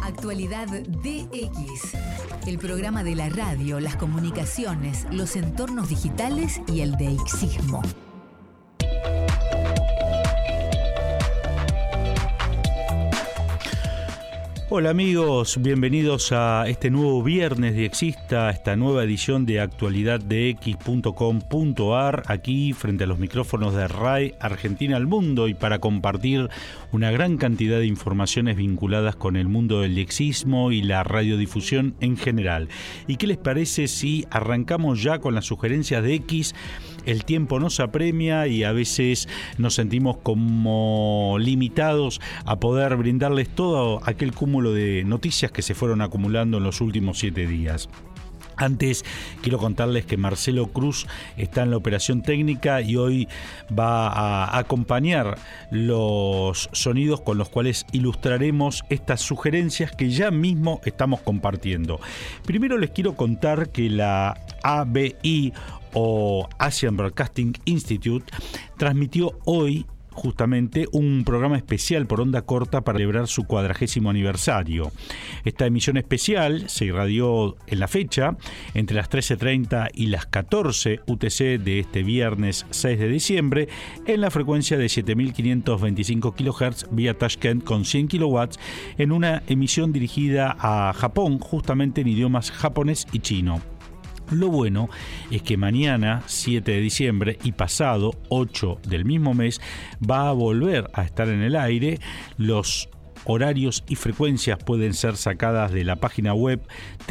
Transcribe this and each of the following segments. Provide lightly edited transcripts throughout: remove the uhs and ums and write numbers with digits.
Actualidad DX, el programa de la radio, las comunicaciones, los entornos digitales y el DXismo. Hola amigos, bienvenidos a este nuevo viernes DXista, esta nueva edición de actualidaddx.com.ar, aquí frente a los micrófonos de RAI Argentina al Mundo, y para compartir una gran cantidad de informaciones vinculadas con el mundo del DXismo y la radiodifusión en general. ¿Y qué les parece si arrancamos ya con las sugerencias de X? El tiempo nos apremia y a veces nos sentimos como limitados a poder brindarles todo aquel cúmulo de noticias que se fueron acumulando en los últimos 7 días. Antes quiero contarles que Marcelo Cruz está en la operación técnica y hoy va a acompañar los sonidos con los cuales ilustraremos estas sugerencias que ya mismo estamos compartiendo. Primero les quiero contar que la ABI o Asian Broadcasting Institute transmitió hoy justamente un programa especial por onda corta para celebrar su 40º aniversario. Esta emisión especial se irradió en la fecha entre las 13:30 y las 14 UTC de este viernes 6 de diciembre en la frecuencia de 7525 kHz vía Tashkent con 100 kW en una emisión dirigida a Japón, justamente en idiomas japonés y chino. Lo bueno es que mañana, 7 de diciembre, y pasado, 8 del mismo mes, va a volver a estar en el aire. Los horarios y frecuencias pueden ser sacadas de la página web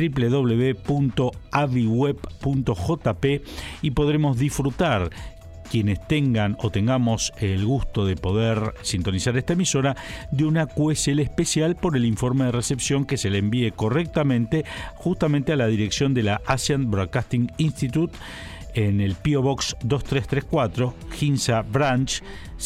www.aviweb.jp y podremos disfrutar, quienes tengan o tengamos el gusto de poder sintonizar esta emisora, de una QSL especial por el informe de recepción que se le envíe correctamente justamente a la dirección de la Asian Broadcasting Institute en el P.O. Box 2334, Ginza Branch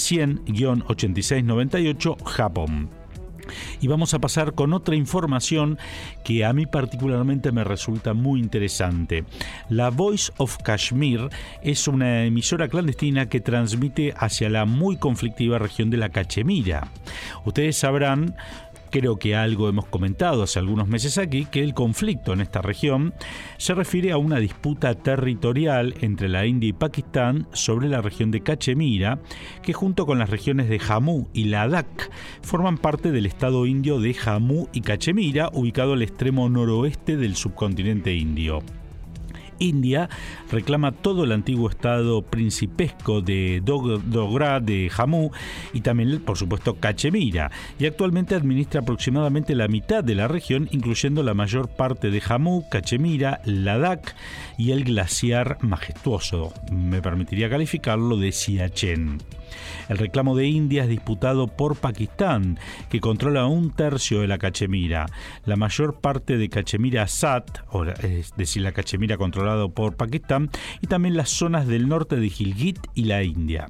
100-8698, Japón. Y vamos a pasar con otra información que a mí particularmente me resulta muy interesante. La Voice of Kashmir es una emisora clandestina que transmite hacia la muy conflictiva región de la Cachemira. Ustedes sabrán, creo que algo hemos comentado hace algunos meses aquí, que el conflicto en esta región se refiere a una disputa territorial entre la India y Pakistán sobre la región de Cachemira, que junto con las regiones de Jammu y Ladakh forman parte del estado indio de Jammu y Cachemira, ubicado al extremo noroeste del subcontinente indio. India reclama todo el antiguo estado principesco de Dogra de Jammu y también, por supuesto, Cachemira, y actualmente administra aproximadamente la mitad de la región, incluyendo la mayor parte de Jammu, Cachemira, Ladakh y el glaciar majestuoso, me permitiría calificarlo, de Siachen. El reclamo de India es disputado por Pakistán, que controla 1/3 de la Cachemira. La mayor parte de Cachemira Azad, es decir, la Cachemira controlado por Pakistán, y también las zonas del norte de Gilgit y la India.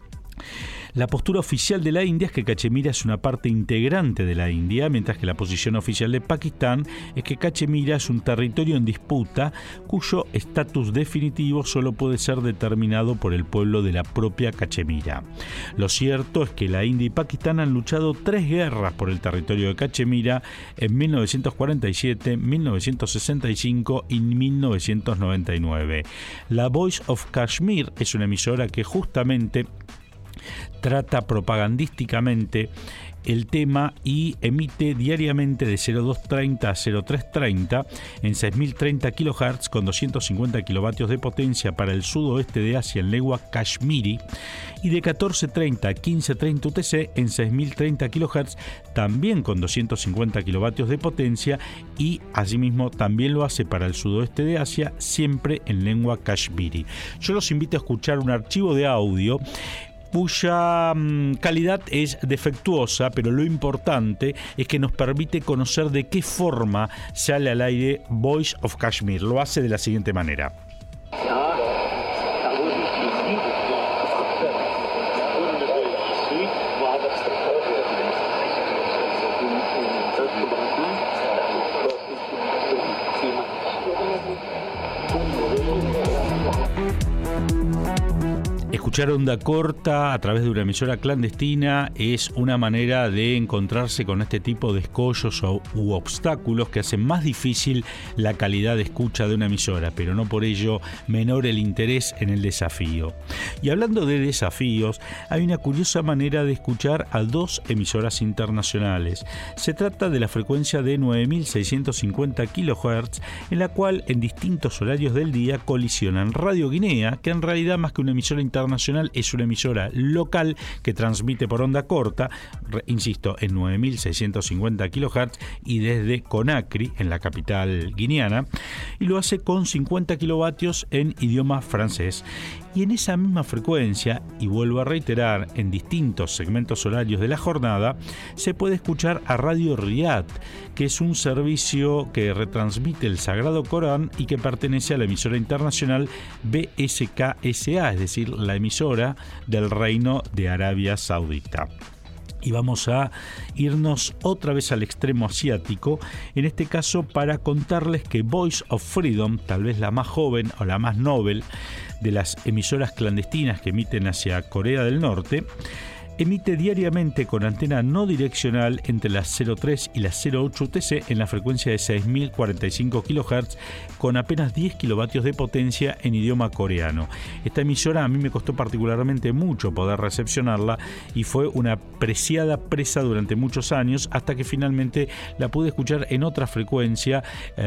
La postura oficial de la India es que Cachemira es una parte integrante de la India, mientras que la posición oficial de Pakistán es que Cachemira es un territorio en disputa cuyo estatus definitivo solo puede ser determinado por el pueblo de la propia Cachemira. Lo cierto es que la India y Pakistán han luchado 3 guerras por el territorio de Cachemira en 1947, 1965 y 1999. La Voice of Kashmir es una emisora que justamente trata propagandísticamente el tema y emite diariamente de 0230 a 0330 en 6030 kHz con 250 kilovatios de potencia para el sudoeste de Asia en lengua kashmiri, y de 1430 a 1530 UTC en 6030 kHz también con 250 kilovatios de potencia, y asimismo también lo hace para el sudoeste de Asia, siempre en lengua kashmiri. Yo los invito a escuchar un archivo de audio cuya calidad es defectuosa, pero lo importante es que nos permite conocer de qué forma sale al aire Voice of Kashmir. Lo hace de la siguiente manera. Escuchar onda corta a través de una emisora clandestina es una manera de encontrarse con este tipo de escollos u obstáculos que hacen más difícil la calidad de escucha de una emisora, pero no por ello menor el interés en el desafío. Y hablando de desafíos, hay una curiosa manera de escuchar a dos emisoras internacionales. Se trata de la frecuencia de 9650 kHz, en la cual en distintos horarios del día colisionan Radio Guinea, que en realidad más que una emisora internacional es una emisora local que transmite por onda corta, insisto, en 9650 kHz y desde Conakry, en la capital guineana, y lo hace con 50 kilovatios en idioma francés. Y en esa misma frecuencia, y vuelvo a reiterar, en distintos segmentos horarios de la jornada, se puede escuchar a Radio Riyadh, que es un servicio que retransmite el Sagrado Corán y que pertenece a la emisora internacional BSK-SA, es decir, la emisora del Reino de Arabia Saudita. Y vamos a irnos otra vez al extremo asiático, en este caso para contarles que Voice of Freedom, tal vez la más joven o la más novel de las emisoras clandestinas que emiten hacia Corea del Norte, emite diariamente con antena no direccional entre las 03 y las 08 UTC en la frecuencia de 6045 kHz con apenas 10 kilovatios de potencia en idioma coreano. Esta emisora a mí me costó particularmente mucho poder recepcionarla y fue una preciada presa durante muchos años hasta que finalmente la pude escuchar en otra frecuencia,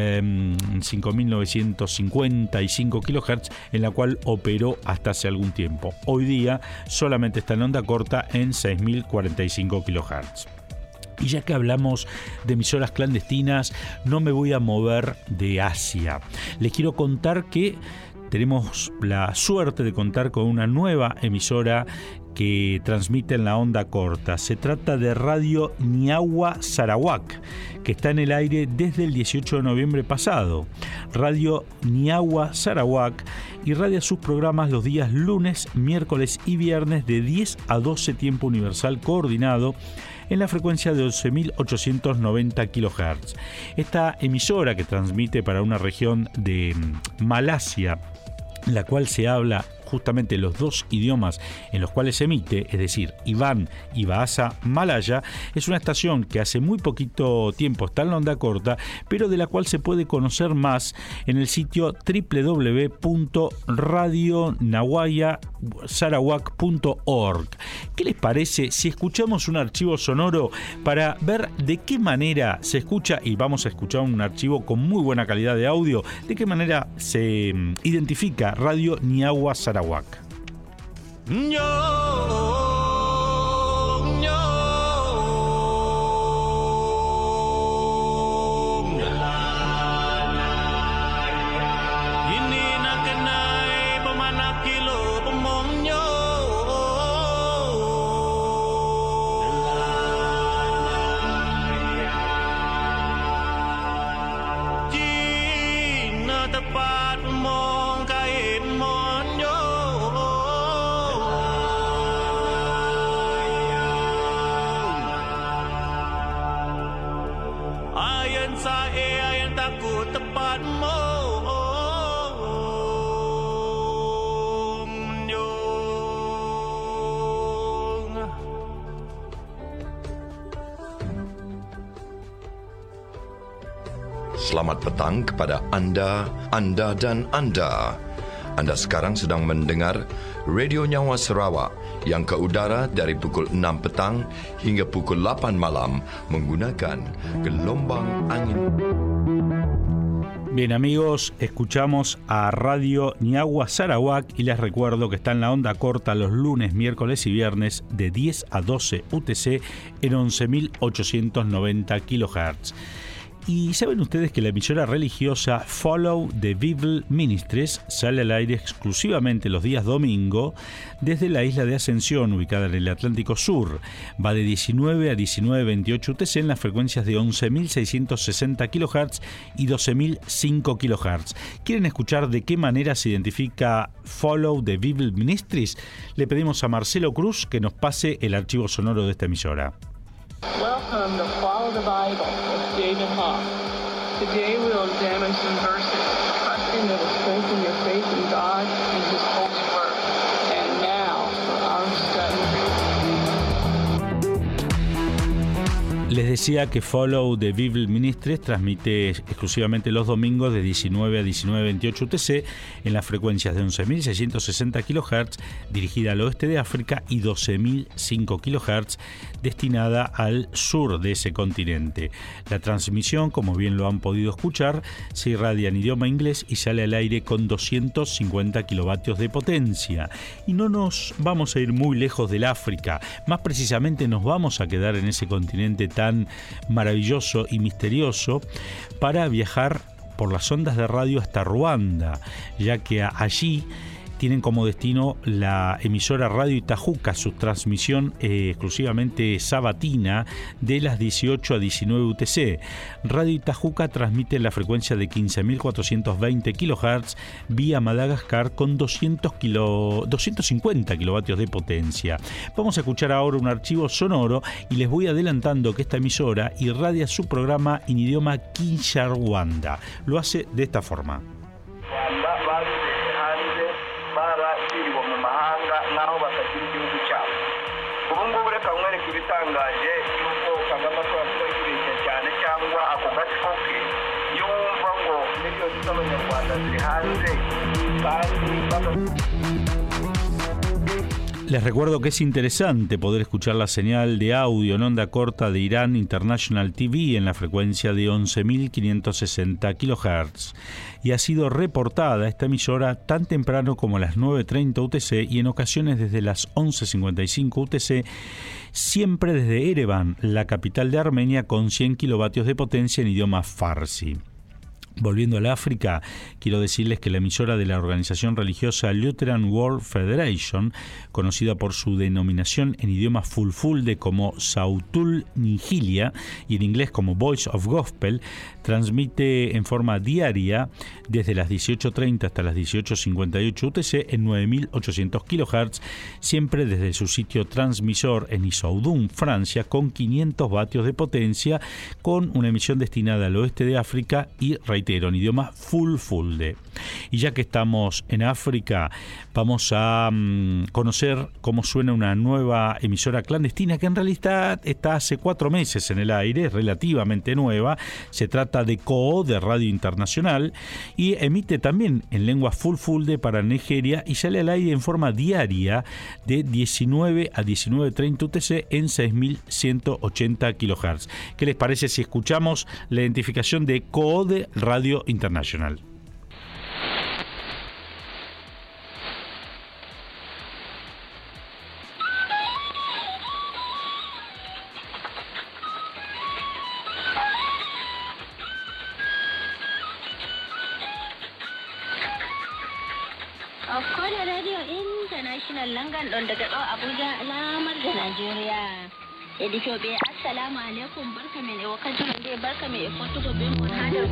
5955 kHz, en la cual operó hasta hace algún tiempo. Hoy día solamente está en onda corta en 6045 kHz. Y ya que hablamos de emisoras clandestinas, no me voy a mover de Asia. Les quiero contar que tenemos la suerte de contar con una nueva emisora que transmite en la onda corta. Se trata de Radio Niagua Sarawak, que está en el aire desde el 18 de noviembre pasado. Radio Niagua Sarawak irradia sus programas los días lunes, miércoles y viernes de 10 a 12 tiempo universal coordinado en la frecuencia de 11.890 kHz. Esta emisora, que transmite para una región de Malasia, en la cual se habla justamente los dos idiomas en los cuales se emite, es decir, Iban y Bahasa Malaya, es una estación que hace muy poquito tiempo está en la onda corta, pero de la cual se puede conocer más en el sitio www.radionahuayasarawak.org. ¿Qué les parece si escuchamos un archivo sonoro para ver de qué manera se escucha? Y vamos a escuchar un archivo con muy buena calidad de audio, de qué manera se identifica Radio Niagua Sarawak. Selamat petang kepada anda dan anda. Anda sekarang sedang mendengar Radio Niagua Sarawak yang ke udara dari pukul 6 petang hingga pukul 8 malam menggunakan gelombang angin. Bien amigos, escuchamos a Radio Niagua Sarawak y les recuerdo que está en la onda corta los lunes, miércoles y viernes de 10 a 12 UTC en 11.890 kHz. Y saben ustedes que la emisora religiosa Follow the Bible Ministries sale al aire exclusivamente los días domingo desde la isla de Ascensión, ubicada en el Atlántico Sur. Va de 19 a 19.28 UTC en las frecuencias de 11.660 kHz y 12.005 kHz. ¿Quieren escuchar de qué manera se identifica Follow the Bible Ministries? Le pedimos a Marcelo Cruz que nos pase el archivo sonoro de esta emisora. Welcome to Follow the Bible with David Hoff. Today we'll examine some verses, trusting that will strengthen your faith in God and His Holy Word. And now, Les decía que Follow the Bible Ministries transmite exclusivamente los domingos de 19 a 19:28 UTC en las frecuencias de 11.660 kHz dirigida al oeste de África y 12.005 kHz destinada al sur de ese continente. La transmisión, como bien lo han podido escuchar, se irradia en idioma inglés y sale al aire con 250 kilovatios de potencia. Y no nos vamos a ir muy lejos del África, más precisamente nos vamos a quedar en ese continente tan maravilloso y misterioso para viajar por las ondas de radio hasta Ruanda, ya que allí tienen como destino la emisora Radio Itajuca, su transmisión exclusivamente sabatina de las 18 a 19 UTC. Radio Itajuca transmite en la frecuencia de 15.420 kHz vía Madagascar con 250 kilovatios de potencia. Vamos a escuchar ahora un archivo sonoro y les voy adelantando que esta emisora irradia su programa en idioma Kinyarwanda. Lo hace de esta forma. barashyiriwe mu mahanga n'aho batagira igihugu cyabo. Ubu ngubu reka mwereke ibitangaje yuko Kagame ashobora kuba yibeshya cyane cyangwa ako gatsiko ke iyo wumva ngo miliyoni z'abanyarwanda ziri hanze kandi Les recuerdo que es interesante poder escuchar la señal de audio en onda corta de Irán International TV en la frecuencia de 11.560 kHz y ha sido reportada esta emisora tan temprano como a las 9:30 UTC y en ocasiones desde las 11:55 UTC, siempre desde Ereván, la capital de Armenia, con 100 kilovatios de potencia en idioma farsi. Volviendo al África, quiero decirles que la emisora de la organización religiosa Lutheran World Federation, conocida por su denominación en idioma Fulfulde como Sautul Nigeria y en inglés como Voice of Gospel, transmite en forma diaria desde las 18:30 hasta las 18:58 UTC en 9.800 kHz, siempre desde su sitio transmisor en Issoudun, Francia, con 500 vatios de potencia, con una emisión destinada al oeste de África y reitero, en idioma Fulfulde. Y ya que estamos en África, vamos a conocer cómo suena una nueva emisora clandestina que en realidad está hace 4 meses en el aire, es relativamente nueva. Se trata de KOO, de Radio Internacional, y emite también en lengua Fulfulde para Nigeria y sale al aire en forma diaria de 19 a 19:30 UTC en 6.180 kHz. ¿Qué les parece si escuchamos la identificación de KOO de Radio Internacional? Koda Radio International Langan ɗon daga ɗo Abuja alamar da Najeriya. Editoɓe assalamu alaikum, barka men e wakkati hande, barka men e fottugo be mon ha nder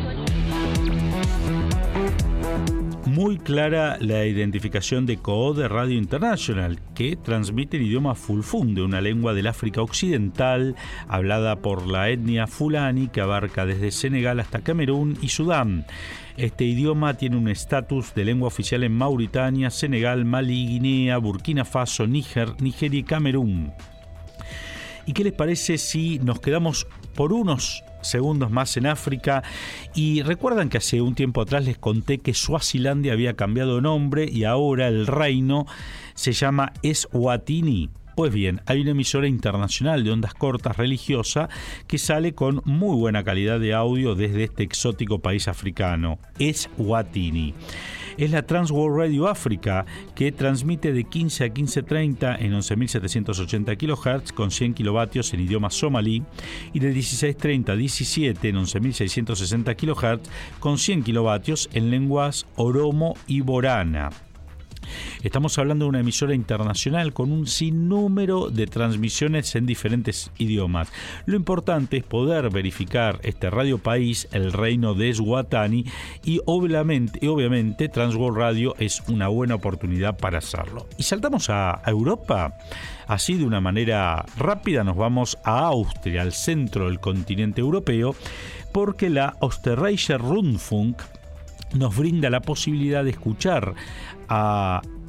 Muy clara la identificación de KOO de Radio International, que transmite en idioma Fulfulde, una lengua del África Occidental hablada por la etnia fulani que abarca desde Senegal hasta Camerún y Sudán. Este idioma tiene un estatus de lengua oficial en Mauritania, Senegal, Malí, Guinea, Burkina Faso, Níger, Nigeria y Camerún. ¿Y qué les parece si nos quedamos por unos segundos más en África? Y recuerdan que hace un tiempo atrás les conté que Suazilandia había cambiado de nombre y ahora el reino se llama Eswatini. Pues bien, hay una emisora internacional de ondas cortas religiosa que sale con muy buena calidad de audio desde este exótico país africano, Eswatini. Es la Trans World Radio África, que transmite de 15 a 15:30 en 11.780 kHz con 100 kilovatios en idioma somalí y de 16:30 a 17 en 11.660 kHz con 100 kilovatios en lenguas oromo y borana. Estamos hablando de una emisora internacional con un sinnúmero de transmisiones en diferentes idiomas. Lo importante es poder verificar este radio país, el reino de Eswatini, y obviamente Transworld Radio es una buena oportunidad para hacerlo. Y saltamos a Europa. Así, de una manera rápida, nos vamos a Austria, al centro del continente europeo, porque la Österreichischer Rundfunk nos brinda la posibilidad de escuchar a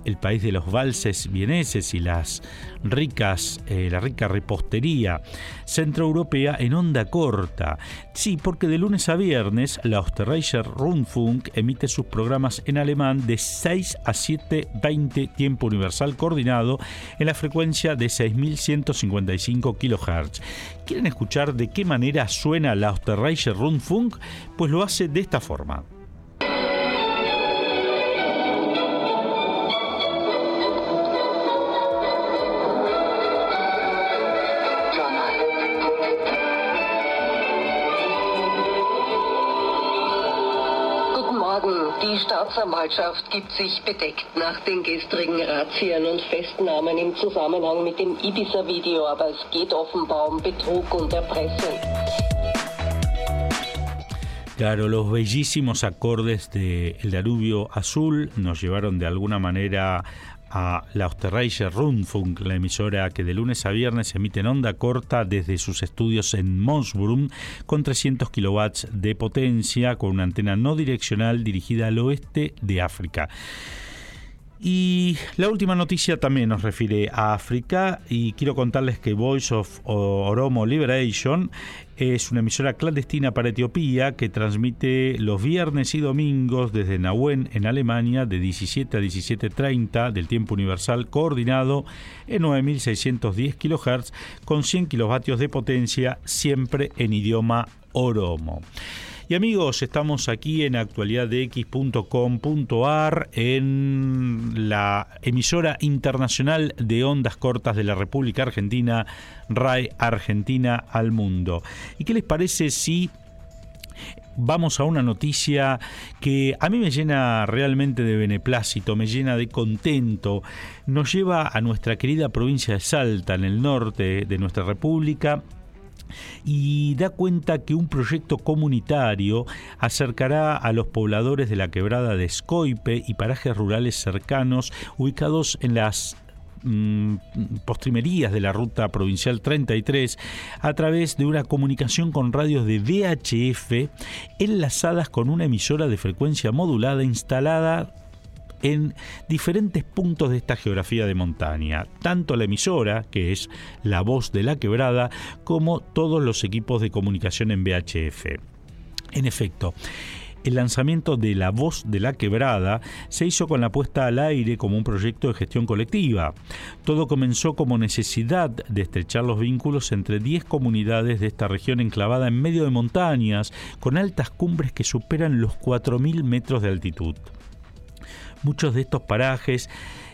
el país de los valses vieneses y la rica repostería centroeuropea en onda corta. Sí, porque de lunes a viernes la Österreicher Rundfunk emite sus programas en alemán de 6 a 7:20 tiempo universal coordinado en la frecuencia de 6.155 kHz. ¿Quieren escuchar de qué manera suena la Österreicher Rundfunk? Pues lo hace de esta forma. Die Staatsanwaltschaft gibt sich bedeckt nach den gestrigen Razzien und Festnahmen im Zusammenhang mit dem Ibiza-Video, aber es geht offenbar um Betrug und Erpressung. Claro, los bellísimos acordes de El Danubio Azul nos llevaron de alguna manera a la Österreicher Rundfunk, la emisora que de lunes a viernes emite en onda corta desde sus estudios en Monsbrum con 300 kilowatts de potencia, con una antena no direccional dirigida al oeste de África. Y la última noticia también nos refiere a África, y quiero contarles que Voice of Oromo Liberation es una emisora clandestina para Etiopía que transmite los viernes y domingos desde Nauen en Alemania de 17 a 17:30 del tiempo universal coordinado en 9.610 kHz con 100 kilovatios de potencia, siempre en idioma oromo. Y amigos, estamos aquí en actualidadx.com.ar en la emisora internacional de ondas cortas de la República Argentina, RAI Argentina al mundo. ¿Y qué les parece si vamos a una noticia que a mí me llena realmente de beneplácito, me llena de contento? Nos lleva a nuestra querida provincia de Salta, en el norte de nuestra república, y da cuenta que un proyecto comunitario acercará a los pobladores de la quebrada de Escoipe y parajes rurales cercanos ubicados en las postrimerías de la ruta provincial 33 a través de una comunicación con radios de VHF enlazadas con una emisora de frecuencia modulada instalada en diferentes puntos de esta geografía de montaña, tanto la emisora, que es La Voz de la Quebrada, como todos los equipos de comunicación en VHF. En efecto, el lanzamiento de La Voz de la Quebrada se hizo con la puesta al aire como un proyecto de gestión colectiva. Todo comenzó como necesidad de estrechar los vínculos entre 10 comunidades de esta región enclavada en medio de montañas, con altas cumbres que superan los 4.000 metros de altitud. Muchos de estos parajes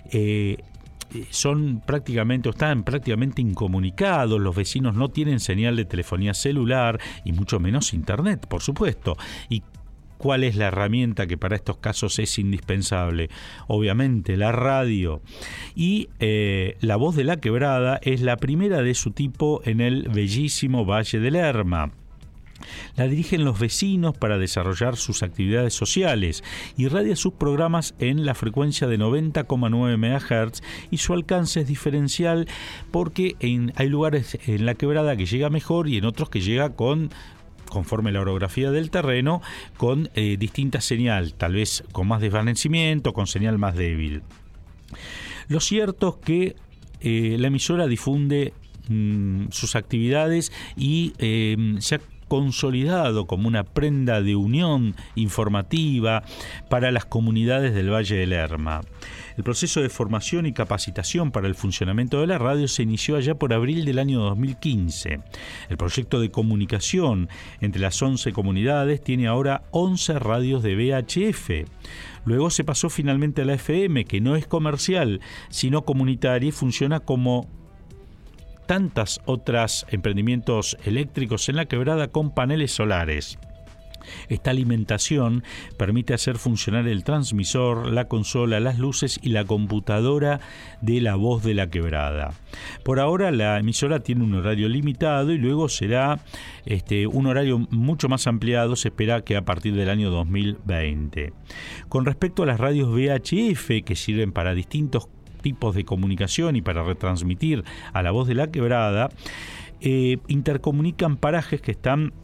están prácticamente incomunicados, los vecinos no tienen señal de telefonía celular y mucho menos internet, por supuesto. ¿Y cuál es la herramienta que para estos casos es indispensable? Obviamente la radio. Y La Voz de la Quebrada es la primera de su tipo en el bellísimo Valle del Lerma. La dirigen los vecinos para desarrollar sus actividades sociales, irradia sus programas en la frecuencia de 90,9 MHz y su alcance es diferencial porque hay lugares en la quebrada que llega mejor y en otros que llega conforme la orografía del terreno, con distinta señal, tal vez con más desvanecimiento, con señal más débil. Lo cierto es que la emisora difunde sus actividades y se ha consolidado como una prenda de unión informativa para las comunidades del Valle del Lerma. El proceso de formación y capacitación para el funcionamiento de la radio se inició allá por abril del año 2015. El proyecto de comunicación entre las 11 comunidades tiene ahora 11 radios de VHF. Luego se pasó finalmente a la FM, que no es comercial, sino comunitaria y funciona como tantas otras emprendimientos eléctricos en la quebrada con paneles solares. Esta alimentación permite hacer funcionar el transmisor, la consola, las luces y la computadora de La Voz de la Quebrada. Por ahora la emisora tiene un horario limitado y luego será un horario mucho más ampliado, se espera que a partir del año 2020. Con respecto a las radios VHF, que sirven para distintos tipos de comunicación y para retransmitir a La Voz de la Quebrada, intercomunican parajes que están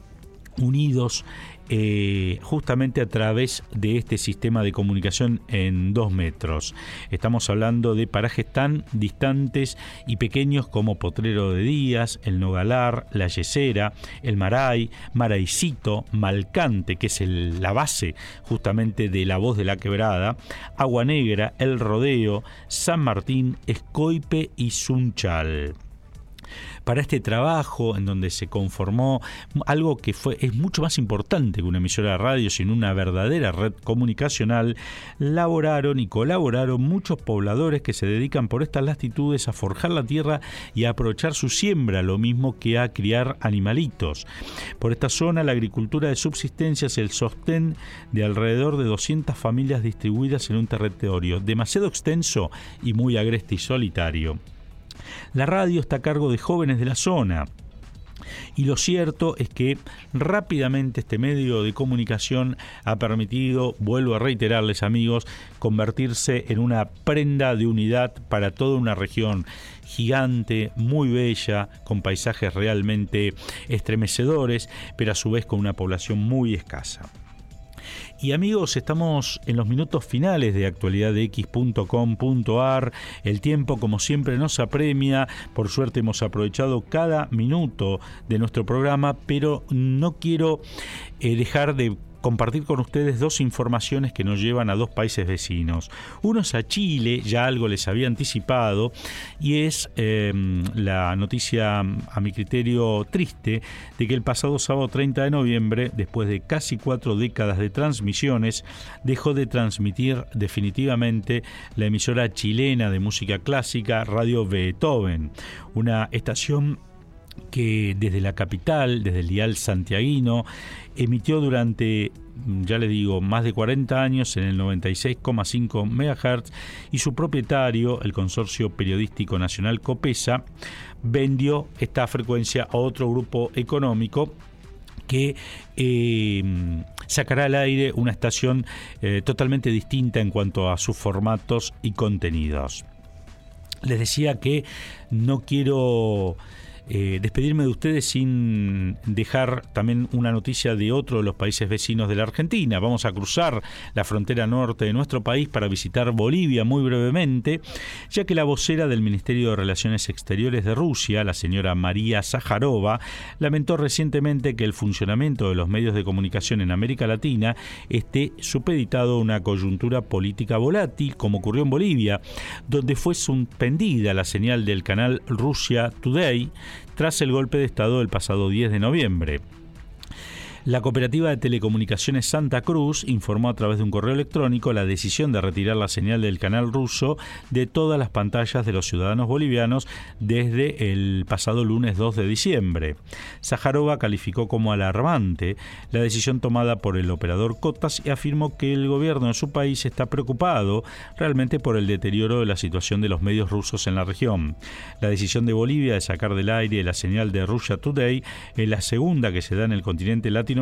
unidos justamente a través de este sistema de comunicación en 2 metros. Estamos hablando de parajes tan distantes y pequeños como Potrero de Díaz, el Nogalar, La Yesera, el Maray, Maraicito, Malcante, que es la base justamente de La Voz de la Quebrada, Agua Negra, El Rodeo, San Martín, Escoipe y Sunchal. Para este trabajo, en donde se conformó algo que es mucho más importante que una emisora de radio, sino una verdadera red comunicacional, laboraron y colaboraron muchos pobladores que se dedican por estas latitudes a forjar la tierra y a aprovechar su siembra, lo mismo que a criar animalitos. Por esta zona, la agricultura de subsistencia es el sostén de alrededor de 200 familias distribuidas en un territorio demasiado extenso y muy agreste y solitario. La radio está a cargo de jóvenes de la zona, y lo cierto es que rápidamente este medio de comunicación ha permitido, vuelvo a reiterarles amigos, convertirse en una prenda de unidad para toda una región gigante, muy bella, con paisajes realmente estremecedores, pero a su vez con una población muy escasa. Y amigos, estamos en los minutos finales de actualidadx.com.ar. El tiempo, como siempre, nos apremia. Por suerte hemos aprovechado cada minuto de nuestro programa, pero no quiero dejar de compartir con ustedes 2 informaciones que nos llevan a 2 países vecinos. Uno es a Chile, ya algo les había anticipado, y es la noticia, a mi criterio, triste, de que el pasado sábado 30 de noviembre, después de casi 4 décadas de transmisiones, dejó de transmitir definitivamente la emisora chilena de música clásica Radio Beethoven, una estación que desde la capital, desde el dial santiaguino, emitió durante, ya les digo, más de 40 años en el 96,5 MHz, y su propietario, el Consorcio Periodístico Nacional Copesa, vendió esta frecuencia a otro grupo económico que sacará al aire una estación totalmente distinta en cuanto a sus formatos y contenidos. Les decía que no quiero despedirme de ustedes sin dejar también una noticia de otro de los países vecinos de la Argentina. Vamos a cruzar la frontera norte de nuestro país para visitar Bolivia muy brevemente, ya que la vocera del Ministerio de Relaciones Exteriores de Rusia, la señora María Zaharova, lamentó recientemente que el funcionamiento de los medios de comunicación en América Latina esté supeditado a una coyuntura política volátil, como ocurrió en Bolivia, donde fue suspendida la señal del canal Russia Today tras el golpe de Estado del pasado 10 de noviembre. La cooperativa de telecomunicaciones Santa Cruz informó a través de un correo electrónico la decisión de retirar la señal del canal ruso de todas las pantallas de los ciudadanos bolivianos desde el pasado lunes 2 de diciembre. Zaharova calificó como alarmante la decisión tomada por el operador Cotas y afirmó que el gobierno de su país está preocupado realmente por el deterioro de la situación de los medios rusos en la región. La decisión de Bolivia de sacar del aire la señal de Russia Today es la segunda que se da en el continente latinoamericano,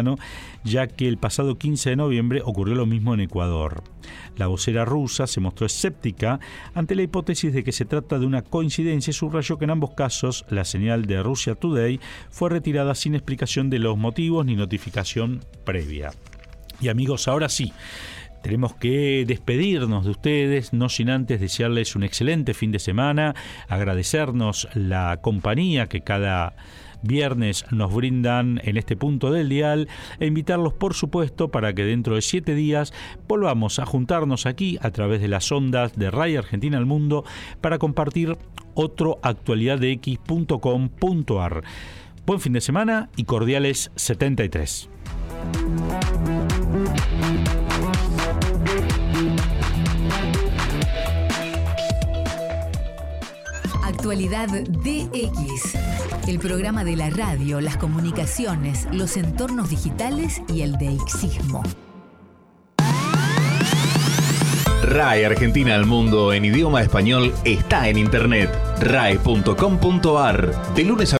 ya que el pasado 15 de noviembre ocurrió lo mismo en Ecuador. La vocera rusa se mostró escéptica ante la hipótesis de que se trata de una coincidencia y subrayó que en ambos casos la señal de Russia Today fue retirada sin explicación de los motivos ni notificación previa. Y amigos, ahora sí, tenemos que despedirnos de ustedes, no sin antes desearles un excelente fin de semana, agradecernos la compañía que cada viernes nos brindan en este punto del dial e invitarlos, por supuesto, para que dentro de 7 días volvamos a juntarnos aquí a través de las ondas de Radio Argentina al Mundo para compartir otro actualidadx.com.ar. Buen fin de semana y cordiales 73. Actualidad DX, el programa de la radio, las comunicaciones, los entornos digitales y el DXismo. RAE Argentina al Mundo en idioma español está en internet. RAE.com.ar, de lunes a